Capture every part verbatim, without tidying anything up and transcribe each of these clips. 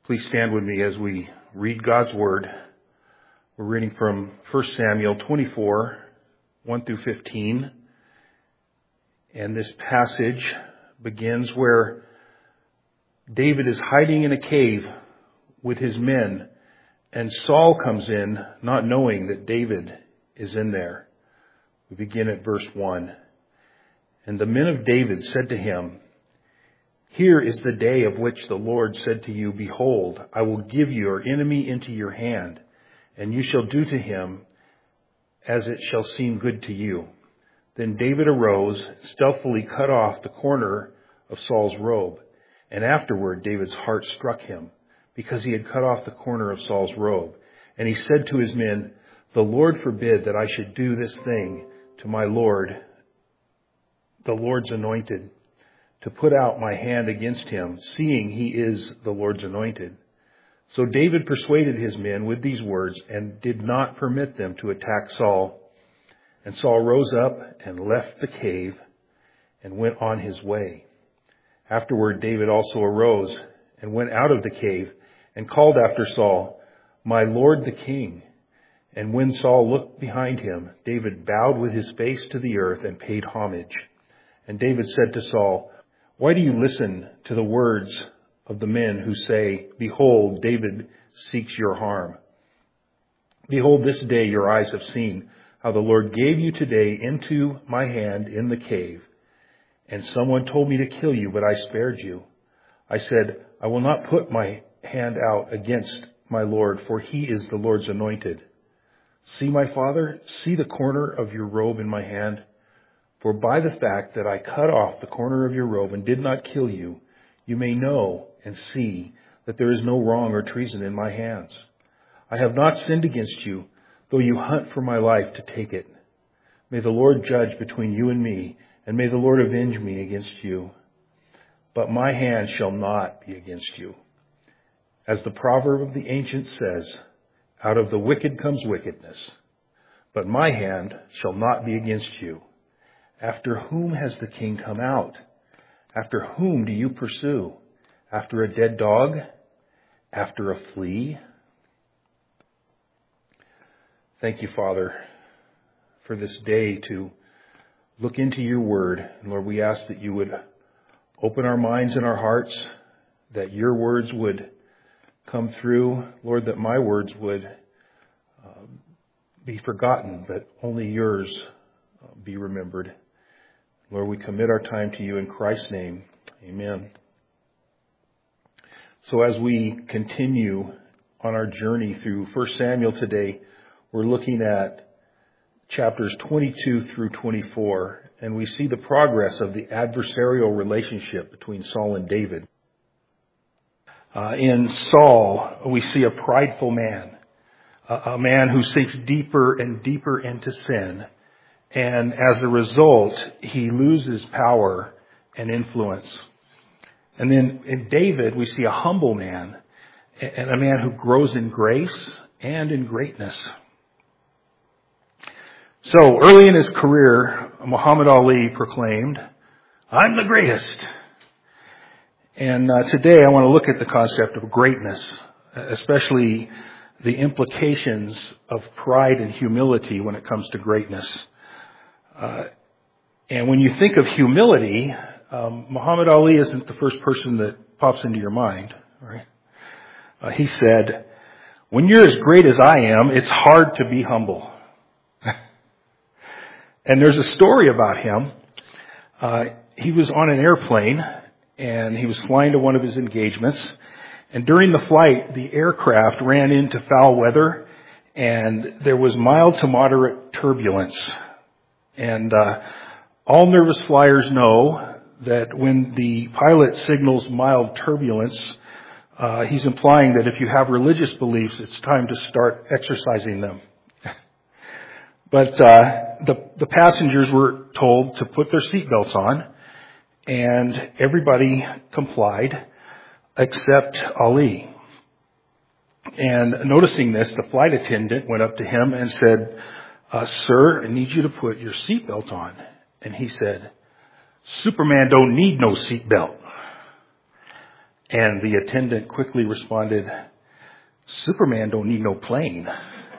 Please stand with me as we read God's Word. We're reading from First Samuel twenty-four, one through fifteen. And this passage begins where David is hiding in a cave with his men, and Saul comes in not knowing that David is in there. We begin at verse one. And the men of David said to him, "Here is the day of which the Lord said to you, Behold, I will give your enemy into your hand, and you shall do to him as it shall seem good to you." Then David arose, stealthily cut off the corner of Saul's robe. And afterward David's heart struck him, because he had cut off the corner of Saul's robe. And he said to his men, "The Lord forbid that I should do this thing to my Lord, the Lord's anointed, to put out my hand against him, seeing he is the Lord's anointed." So David persuaded his men with these words and did not permit them to attack Saul. And Saul rose up and left the cave and went on his way. Afterward, David also arose and went out of the cave and called after Saul, "My Lord the king." And when Saul looked behind him, David bowed with his face to the earth and paid homage. And David said to Saul, "Why do you listen to the words of the men who say, 'Behold, David seeks your harm'? Behold, this day your eyes have seen how the Lord gave you today into my hand in the cave. And someone told me to kill you, but I spared you. I said, I will not put my hand out against my Lord, for he is the Lord's anointed. See, my father, see the corner of your robe in my hand. For by the fact that I cut off the corner of your robe and did not kill you, you may know and see that there is no wrong or treason in my hands. I have not sinned against you, though you hunt for my life to take it. May the Lord judge between you and me, and may the Lord avenge me against you. But my hand shall not be against you. As the proverb of the ancients says, out of the wicked comes wickedness. But my hand shall not be against you. After whom has the king come out? After whom do you pursue? After a dead dog? After a flea?" Thank you, Father, for this day to look into your word. And Lord, we ask that you would open our minds and our hearts, that your words would come through. Lord, that my words would uh, be forgotten, but only yours uh, be remembered. Lord, we commit our time to you in Christ's name. Amen. So as we continue on our journey through First Samuel today, we're looking at chapters twenty-two through twenty-four, and we see the progress of the adversarial relationship between Saul and David. Uh, in Saul, we see a prideful man, a, a man who sinks deeper and deeper into sin. And as a result, he loses power and influence. And then in David, we see a humble man and a man who grows in grace and in greatness. So early in his career, Muhammad Ali proclaimed, "I'm the greatest." And uh, today I want to look at the concept of greatness, especially the implications of pride and humility when it comes to greatness. Uh, and when you think of humility, um, Muhammad Ali isn't the first person that pops into your mind, right? Uh, he said, "When you're as great as I am, it's hard to be humble." And there's a story about him. Uh, he was on an airplane and he was flying to one of his engagements. And during the flight, the aircraft ran into foul weather and there was mild to moderate turbulence. And uh, all nervous flyers know that when the pilot signals mild turbulence, uh, he's implying that if you have religious beliefs, it's time to start exercising them. But uh, the, the passengers were told to put their seatbelts on, and everybody complied except Ali. And noticing this, the flight attendant went up to him and said, uh, "Sir, I need you to put your seatbelt on." And he said, "Superman don't need no seatbelt." And the attendant quickly responded, Superman don't need no plane.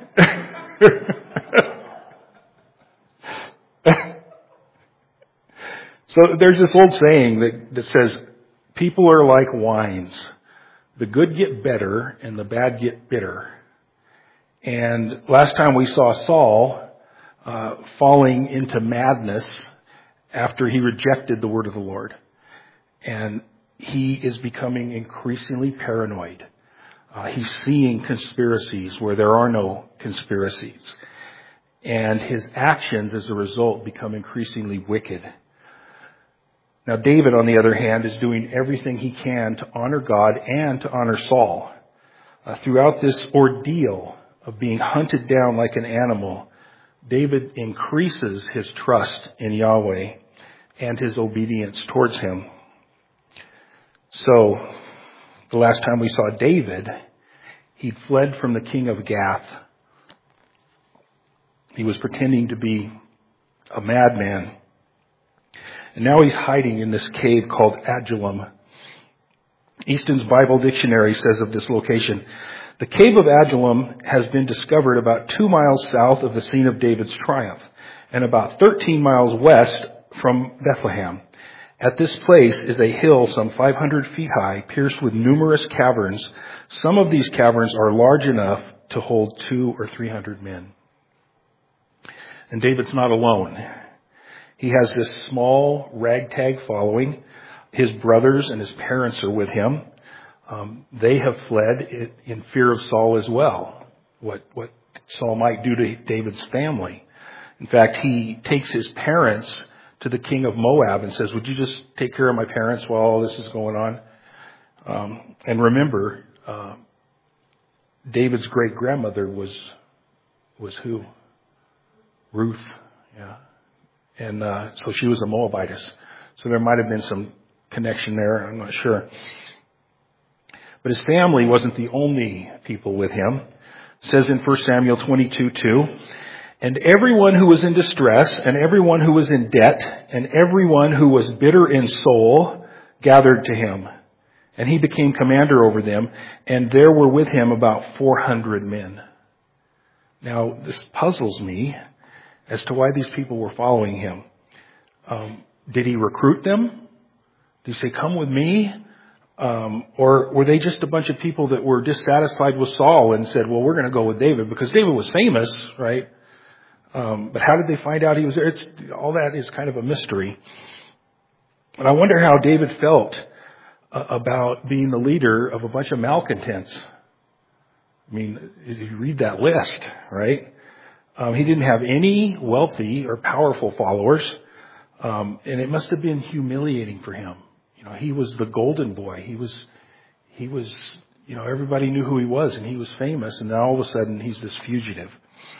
So there's this old saying that, that says, people are like wines. The good get better and the bad get bitter. And last time we saw Saul uh, falling into madness after he rejected the word of the Lord. And he is becoming increasingly paranoid. Uh, he's seeing conspiracies where there are no conspiracies. And his actions as a result become increasingly wicked. Now David, on the other hand, is doing everything he can to honor God and to honor Saul. Uh, throughout this ordeal of being hunted down like an animal, David increases his trust in Yahweh and his obedience towards him. So, the last time we saw David, he fled from the king of Gath. He was pretending to be a madman. And now he's hiding in this cave called Adullam. Easton's Bible Dictionary says of this location, the cave of Adullam has been discovered about two miles south of the scene of David's triumph and about thirteen miles west from Bethlehem. At this place is a hill some five hundred feet high, pierced with numerous caverns. Some of these caverns are large enough to hold two or three hundred men. And David's not alone. He has this small ragtag following. His brothers and his parents are with him. Um, they have fled in fear of Saul as well. What, what Saul might do to David's family. In fact, he takes his parents to the king of Moab and says, would you just take care of my parents while all this is going on? Um, and remember, uh, David's great grandmother was, was who? Ruth. Yeah. And, uh, so she was a Moabitess. So there might have been some connection there. I'm not sure. But his family wasn't the only people with him. It says in First Samuel twenty-two two, and everyone who was in distress, and everyone who was in debt, and everyone who was bitter in soul gathered to him. And he became commander over them, and there were with him about four hundred men. Now, this puzzles me as to why these people were following him. Um, did he recruit them? Did he say, come with me? Um, or were they just a bunch of people that were dissatisfied with Saul and said, well, we're going to go with David because David was famous, right? Um, but how did they find out he was there? It's, all that is kind of a mystery. And I wonder how David felt uh, about being the leader of a bunch of malcontents. I mean, you read that list, right? Um, he didn't have any wealthy or powerful followers. Um, and it must have been humiliating for him. You know, he was the golden boy. He was, he was, you know, everybody knew who he was and he was famous. And now all of a sudden he's this fugitive.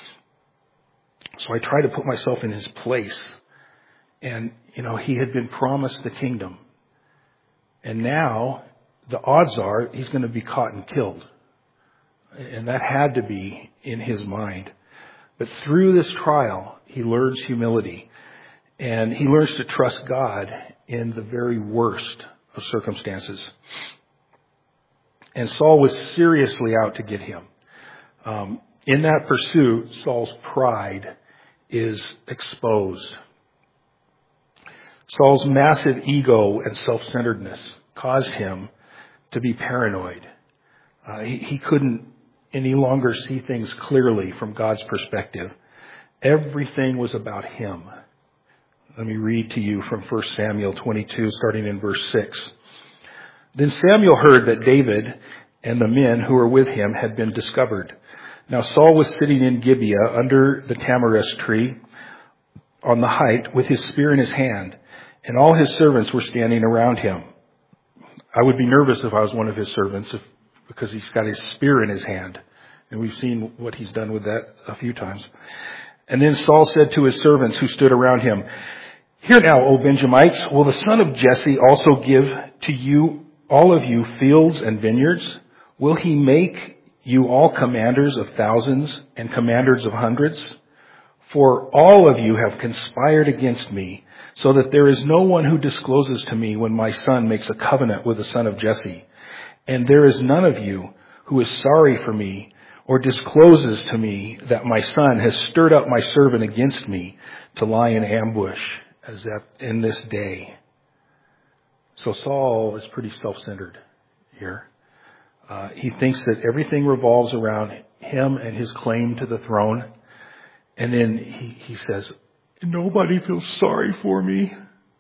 So I try to put myself in his place. And, you know, he had been promised the kingdom. And now the odds are he's going to be caught and killed. And that had to be in his mind. But through this trial, he learns humility. And he learns to trust God in the very worst of circumstances. And Saul was seriously out to get him. Um, in that pursuit, Saul's pride is exposed. Saul's massive ego and self-centeredness caused him to be paranoid. Uh, he, he couldn't any longer see things clearly from God's perspective. Everything was about him. Let me read to you from First Samuel twenty-two, starting in verse six. Then Samuel heard that David and the men who were with him had been discovered. Now Saul was sitting in Gibeah under the tamarisk tree on the height with his spear in his hand, and all his servants were standing around him. I would be nervous if I was one of his servants if, because he's got his spear in his hand. And we've seen what he's done with that a few times. And then Saul said to his servants who stood around him, hear now, O Benjamites, will the son of Jesse also give to you, all of you, fields and vineyards? Will he make you all commanders of thousands and commanders of hundreds? For all of you have conspired against me, so that there is no one who discloses to me when my son makes a covenant with the son of Jesse. And there is none of you who is sorry for me or discloses to me that my son has stirred up my servant against me to lie in ambush as that in this day. So Saul is pretty self-centered here. Uh, he thinks that everything revolves around him and his claim to the throne. And then he, he says, nobody feels sorry for me.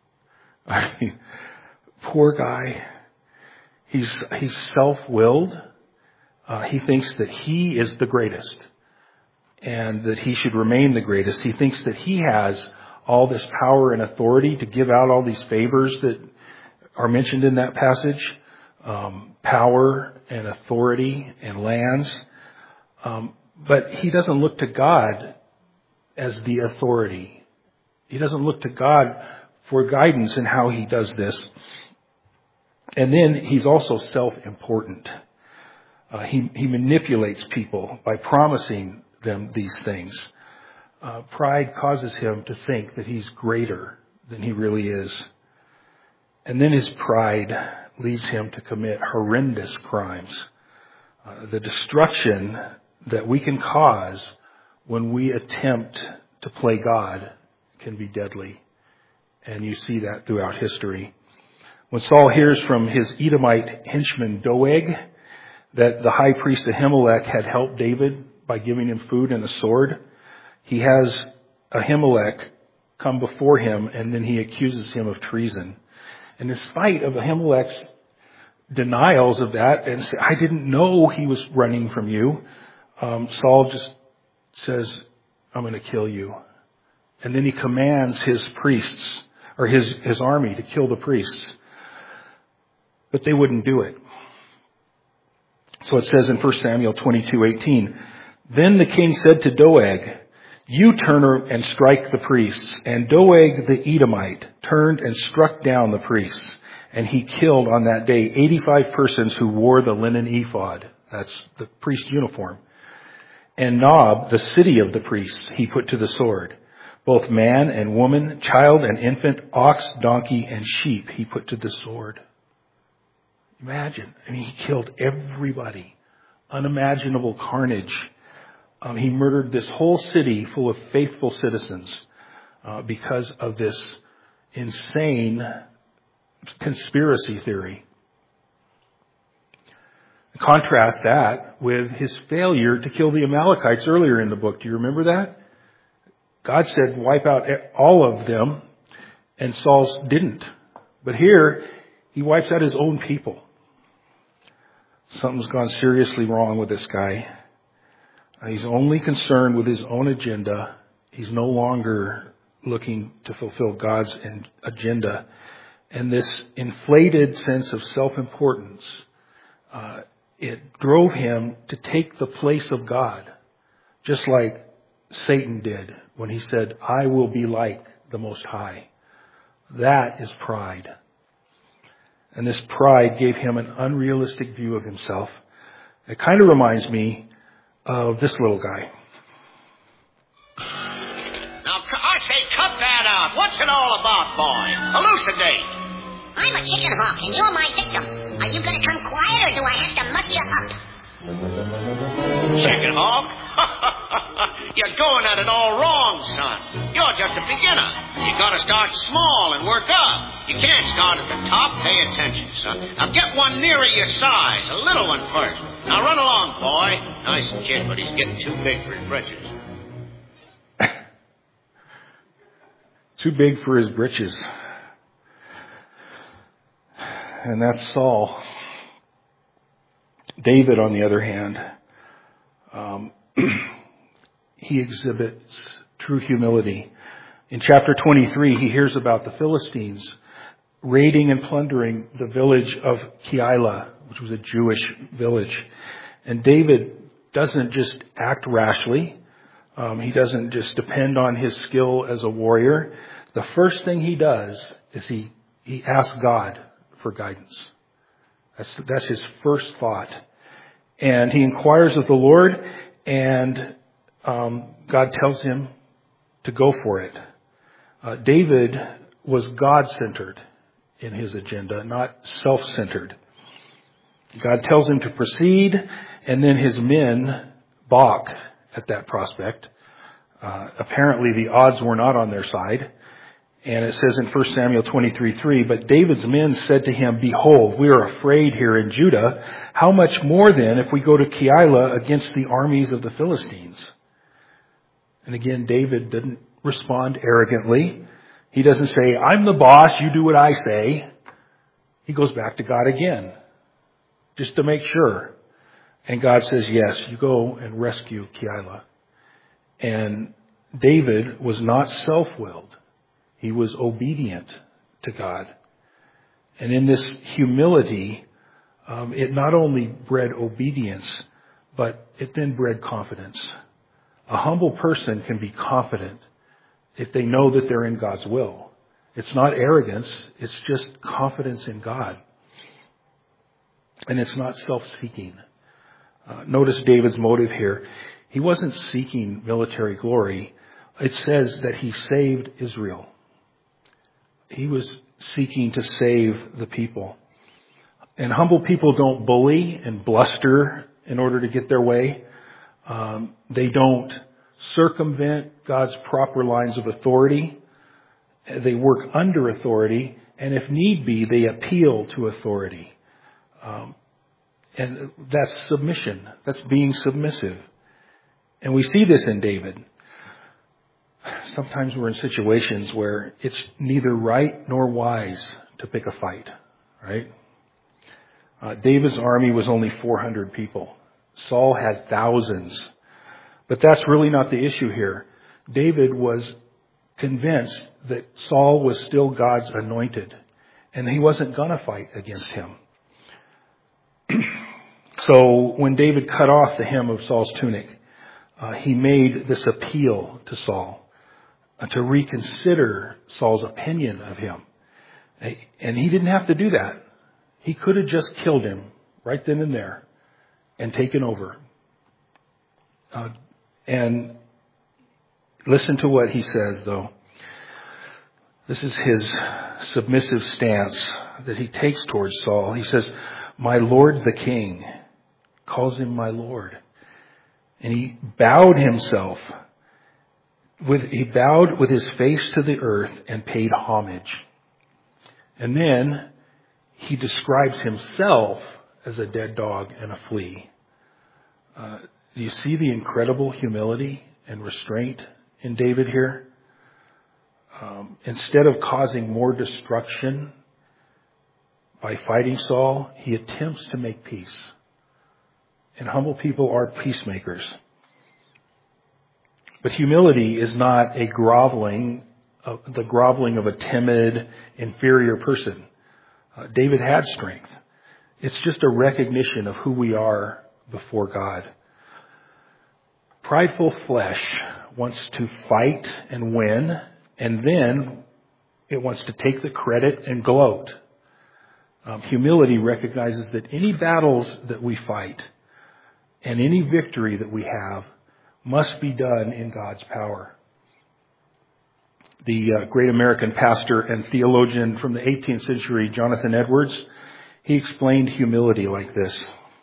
I mean, poor guy. He's, he's self-willed. Uh, he thinks that he is the greatest and that he should remain the greatest. He thinks that he has all this power and authority to give out all these favors that are mentioned in that passage. Um, power and authority and lands. Um, but he doesn't look to God as the authority. He doesn't look to God for guidance in how he does this. And then he's also self-important. Uh, he, he manipulates people by promising them these things. Uh, pride causes him to think that he's greater than he really is. And then his pride leads him to commit horrendous crimes. Uh, the destruction that we can cause when we attempt to play God can be deadly. And you see that throughout history. When Saul hears from his Edomite henchman Doeg that the high priest Ahimelech had helped David by giving him food and a sword, he has Ahimelech come before him and then he accuses him of treason. And in spite of Ahimelech's denials of that and say, I didn't know he was running from you, um, Saul just says, I'm going to kill you. And then he commands his priests or his, his army to kill the priests. But they wouldn't do it. So it says in First Samuel twenty-two eighteen, then the king said to Doeg, you turn and strike the priests. And Doeg the Edomite turned and struck down the priests. And he killed on that day eighty-five persons who wore the linen ephod. That's the priest uniform. And Nob, the city of the priests, he put to the sword. Both man and woman, child and infant, ox, donkey, and sheep he put to the sword. Imagine. I mean, he killed everybody. Unimaginable carnage. Um, he murdered this whole city full of faithful citizens uh, because of this insane conspiracy theory. Contrast that with his failure to kill the Amalekites earlier in the book. Do you remember that? God said wipe out all of them, and Saul didn't. But here, he wipes out his own people. Something's gone seriously wrong with this guy. He's only concerned with his own agenda. He's no longer looking to fulfill God's agenda. And this inflated sense of self-importance, uh, it drove him to take the place of God, just like Satan did when he said, I will be like the Most High. That is pride. And this pride gave him an unrealistic view of himself. It kind of reminds me of this little guy. Now, I say, cut that out. What's it all about, boy? Elucidate. I'm a chicken hawk, and you're my victim. Are you going to come quiet, or do I have to muck you up? Chicken hawk? You're going at it all wrong, son. You're just a beginner. You got to start small and work up. You can't start at the top. Pay attention, son. Now get one nearer your size, a little one first. Now run along, boy. Nice kid, but he's getting too big for his britches. Too big for his britches. And that's Saul. David, on the other hand, um, he exhibits true humility. In chapter twenty-three, he hears about the Philistines raiding and plundering the village of Keilah, which was a Jewish village. And David doesn't just act rashly. Um, he doesn't just depend on his skill as a warrior. The first thing he does is he, he asks God for guidance. That's, that's his first thought. And he inquires of the Lord, and um, God tells him to go for it. Uh, David was God-centered in his agenda, not self-centered. God tells him to proceed, and then his men balk at that prospect. Uh, apparently the odds were not on their side. And it says in First Samuel twenty-three three, but David's men said to him, behold, we are afraid here in Judah. How much more then if we go to Keilah against the armies of the Philistines? And again, David didn't respond arrogantly. He doesn't say, I'm the boss, you do what I say. He goes back to God again, just to make sure. And God says, yes, you go and rescue Keilah. And David was not self-willed. He was obedient to God. And in this humility, um, it not only bred obedience, but it then bred confidence. A humble person can be confident if they know that they're in God's will. It's not arrogance, it's just confidence in God. And it's not self-seeking. Uh, notice David's motive here. He wasn't seeking military glory. It says that he saved Israel. He was seeking to save the people. And humble people don't bully and bluster in order to get their way. Um, they don't circumvent God's proper lines of authority. They work under authority, and if need be, they appeal to authority. Um, and that's submission. That's being submissive. And we see this in David. Sometimes we're in situations where it's neither right nor wise to pick a fight, right? Uh, David's army was only four hundred people. Saul had thousands. But that's really not the issue here. David was convinced that Saul was still God's anointed, and he wasn't going to fight against him. So when David cut off the hem of Saul's tunic, uh, he made this appeal to Saul uh, to reconsider Saul's opinion of him. And he didn't have to do that. He could have just killed him right then and there and taken over. Uh, and listen to what he says, though. This is his submissive stance that he takes towards Saul. He says, my Lord the King, calls him my Lord. And he bowed himself. With, he bowed with his face to the earth and paid homage. And then he describes himself as a dead dog and a flea. Uh, do you see the incredible humility and restraint in David here? Um, instead of causing more destruction by fighting Saul, he attempts to make peace. And humble people are peacemakers. But humility is not a groveling, uh, the groveling of a timid, inferior person. Uh, David had strength. It's just a recognition of who we are before God. Prideful flesh wants to fight and win, and then it wants to take the credit and gloat. Um, humility recognizes that any battles that we fight and any victory that we have must be done in God's power. The uh, great American pastor and theologian from the eighteenth century, Jonathan Edwards, he explained humility like this.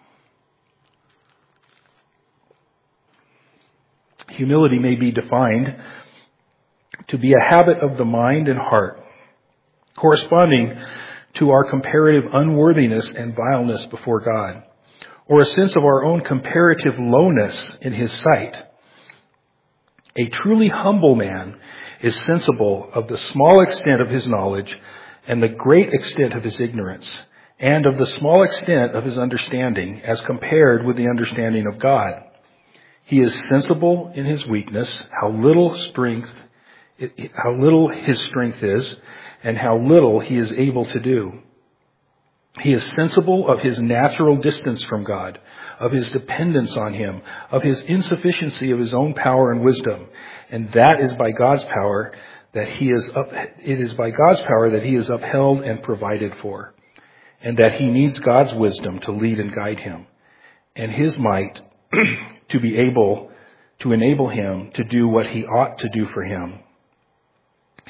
Humility may be defined to be a habit of the mind and heart, corresponding to our comparative unworthiness and vileness before God, or a sense of our own comparative lowness in His sight. A truly humble man is sensible of the small extent of his knowledge and the great extent of his ignorance, and of the small extent of his understanding as compared with the understanding of God. He is sensible in his weakness, how little strength, how little his strength is, and how little he is able to do. He is sensible of his natural distance from God, of his dependence on Him, of his insufficiency of his own power and wisdom. And that is by God's power that he is up, it is by God's power that he is upheld and provided for. And that he needs God's wisdom to lead and guide him, and His might to be able to enable him to do what he ought to do for him.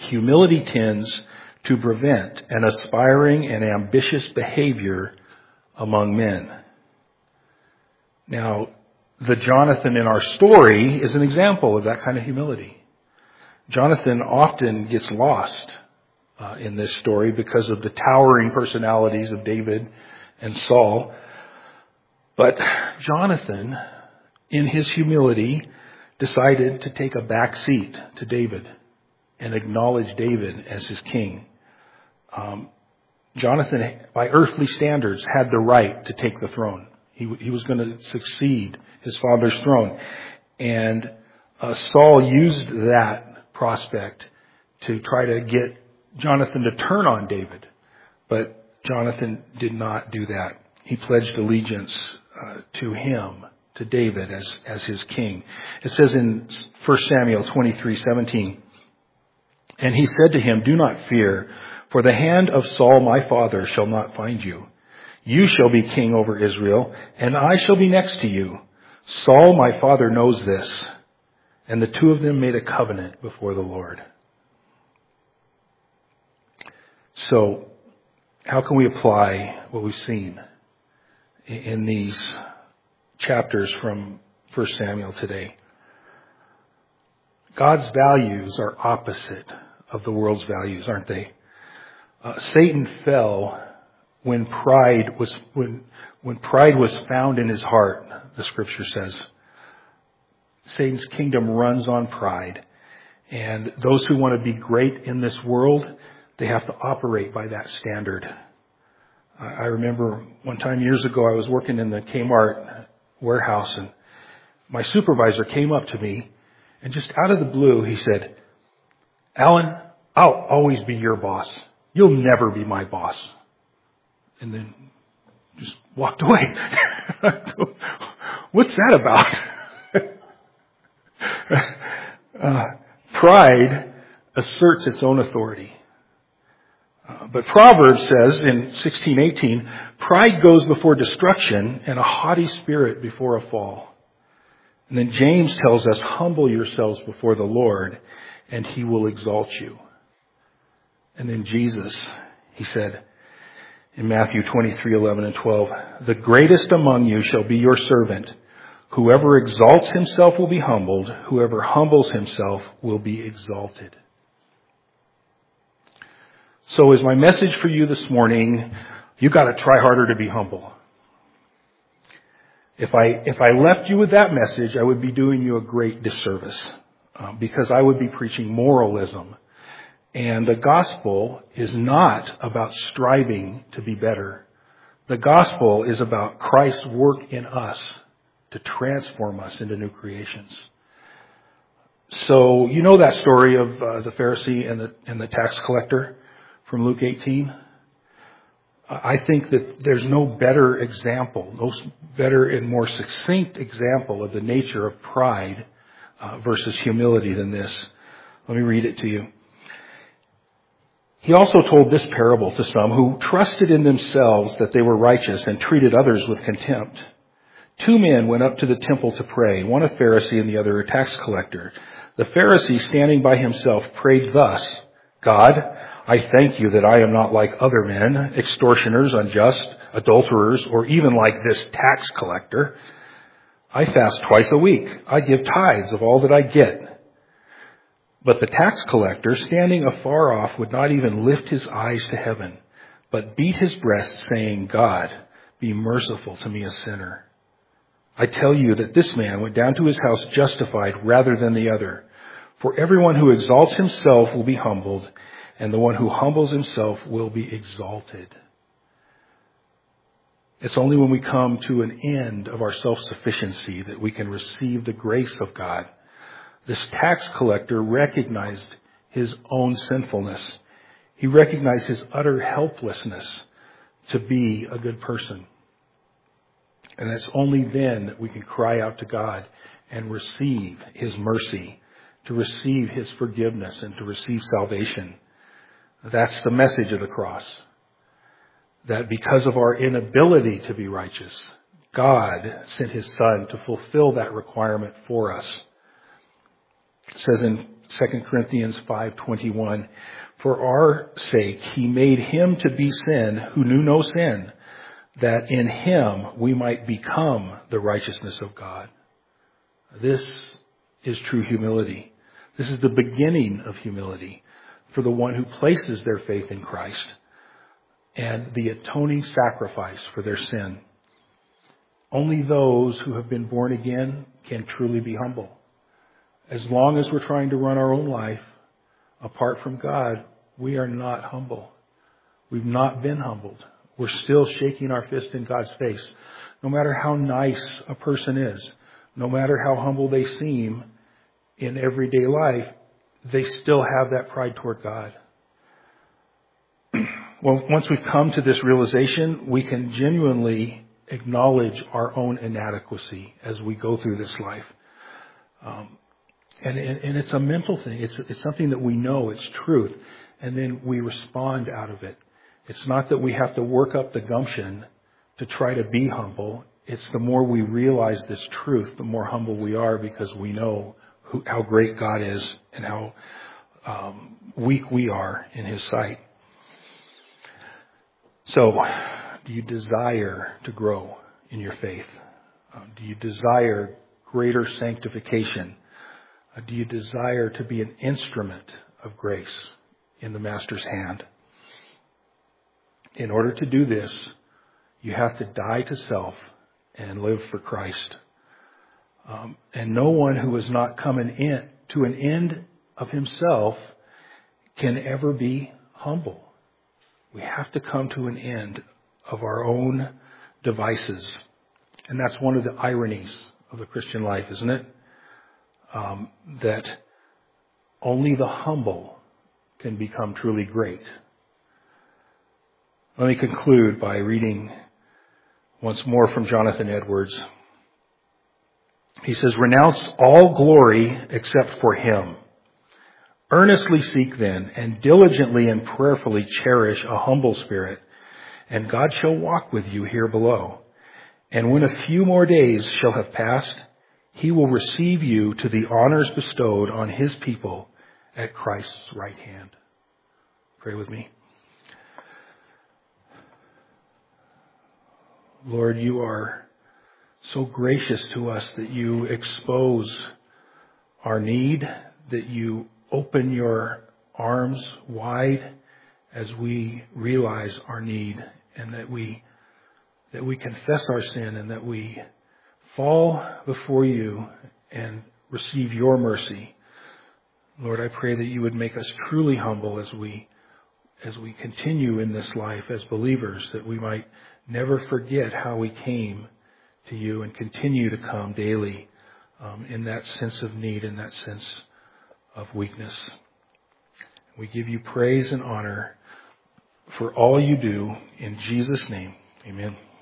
Humility tends to prevent an aspiring and ambitious behavior among men. Now, the Jonathan in our story is an example of that kind of humility. Jonathan often gets lost uh, in this story because of the towering personalities of David and Saul. But Jonathan, in his humility, decided to take a back seat to David and acknowledge David as his king. Um, Jonathan, by earthly standards, had the right to take the throne. He, he was going to succeed his father's throne. And uh, Saul used that prospect to try to get Jonathan to turn on David. But Jonathan did not do that. He pledged allegiance uh, to him, to David, as, as his king. It says in First Samuel twenty-three seventeen, "And he said to him, 'Do not fear, for the hand of Saul my father shall not find you. You shall be king over Israel, and I shall be next to you. Saul my father knows this.' And the two of them made a covenant before the Lord." So, how can we apply what we've seen in these chapters from First Samuel today? God's values are opposite of the world's values, aren't they? Uh, Satan fell when pride was when when pride was found in his heart, the scripture says. Satan's kingdom runs on pride. And those who want to be great in this world, they have to operate by that standard. I remember one time years ago, I was working in the Kmart warehouse, and my supervisor came up to me, and just out of the blue, he said, "Alan, I'll always be your boss. You'll never be my boss." And then just walked away. What's that about? uh, pride asserts its own authority. Uh, but Proverbs says in sixteen eighteen, "Pride goes before destruction and a haughty spirit before a fall." And then James tells us, "Humble yourselves before the Lord, and he will exalt you." And then Jesus, he said in Matthew twenty-three eleven and twelve, "The greatest among you shall be your servant. Whoever exalts himself will be humbled. Whoever humbles himself will be exalted." So is my message for you this morning, you got to try harder to be humble. If I if I left you with that message, I would be doing you a great disservice, um, because I would be preaching moralism. And the gospel is not about striving to be better. The gospel is about Christ's work in us to transform us into new creations. So you know that story of uh, the Pharisee and the and the tax collector from Luke eighteen? I think that there's no better example, no better and more succinct example of the nature of pride uh, versus humility than this. Let me read it to you. "He also told this parable to some who trusted in themselves that they were righteous and treated others with contempt. Two men went up to the temple to pray, one a Pharisee and the other a tax collector. The Pharisee, standing by himself, prayed thus, 'God, I thank you that I am not like other men, extortioners, unjust, adulterers, or even like this tax collector. I fast twice a week. I give tithes of all that I get.' But the tax collector, standing afar off, would not even lift his eyes to heaven, but beat his breast, saying, 'God, be merciful to me, a sinner.' I tell you that this man went down to his house justified rather than the other. For everyone who exalts himself will be humbled, and the one who humbles himself will be exalted." It's only when we come to an end of our self-sufficiency that we can receive the grace of God. This tax collector recognized his own sinfulness. He recognized his utter helplessness to be a good person. And it's only then that we can cry out to God and receive his mercy, to receive his forgiveness, and to receive salvation. That's the message of the cross. That because of our inability to be righteous, God sent his Son to fulfill that requirement for us. It says in Second Corinthians five twenty-one, "For our sake he made him to be sin who knew no sin, that in him we might become the righteousness of God. This is true humility. This is the beginning of humility for the one who places their faith in Christ and the atoning sacrifice for their sin. Only those who have been born again can truly be humble. As long as we're trying to run our own life apart from God, we are not humble. We've not been humbled. We're still shaking our fist in God's face. No matter how nice a person is, no matter how humble they seem in everyday life, they still have that pride toward God. Well, once we come to this realization, we can genuinely acknowledge our own inadequacy as we go through this life. Um, and, and, and it's a mental thing. It's, it's something that we know, it's truth. And then we respond out of it. It's not that we have to work up the gumption to try to be humble. It's the more we realize this truth, the more humble we are, because we know who, how great God is and how um, weak we are in his sight. So, do you desire to grow in your faith? Uh, do you desire greater sanctification? Uh, do you desire to be an instrument of grace in the Master's hand? In order to do this, you have to die to self and live for Christ. Um, and no one who has not come an in, to an end of himself can ever be humble. We have to come to an end of our own devices. And that's one of the ironies of the Christian life, isn't it? Um, that only the humble can become truly great. Let me conclude by reading once more from Jonathan Edwards. He says, "Renounce all glory except for him. Earnestly seek then, and diligently and prayerfully cherish a humble spirit, and God shall walk with you here below. And when a few more days shall have passed, he will receive you to the honors bestowed on his people at Christ's right hand." Pray with me. Lord, you are so gracious to us that you expose our need, that you open your arms wide as we realize our need, and that we that we confess our sin, and that we fall before you and receive your mercy. Lord, I pray that you would make us truly humble as we as we continue in this life as believers, that we might never forget how we came to you and continue to come daily um, in that sense of need, in that sense of weakness. We give you praise and honor for all you do in Jesus' name. Amen.